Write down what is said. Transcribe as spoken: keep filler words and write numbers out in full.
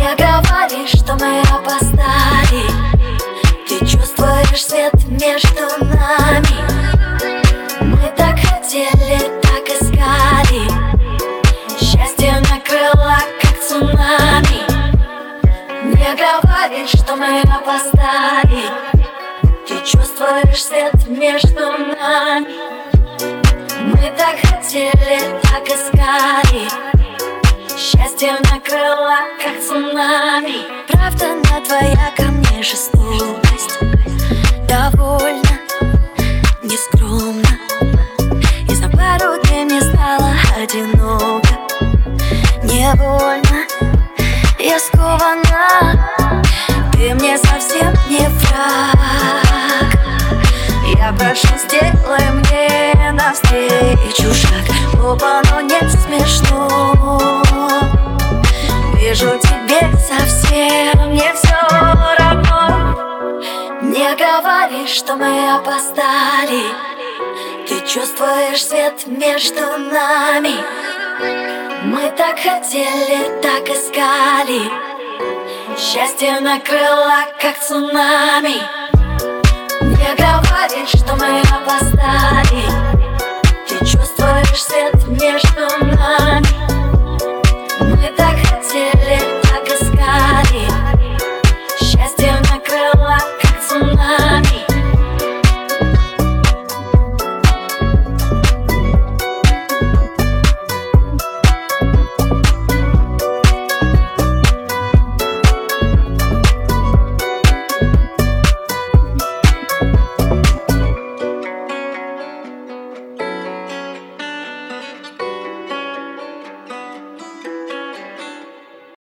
Не говори, что мы опоздали. Ты чувствуешь свет между нами. Мы так хотели, так искали. Счастье накрыло, как цунами. Не говори, что мы опоздали. Ты чувствуешь свет между нами. Мы так хотели, так искали. Счастье накрыло, как цунами. Правда, на твоя ко мне жестокость довольно нескромно. И за пару дней мне стало одиноко. Невольно я скована. Ты мне совсем не враг. Я прошу, сделай мне навстречу шаг. Опа, но не смешно. Вижу, тебе совсем не все равно. Не говори, что мы опоздали. Ты чувствуешь свет между нами. Мы так хотели, так искали. Счастье накрыло, как цунами. Не говори, что мы опоздали. Ты чувствуешь свет между нами.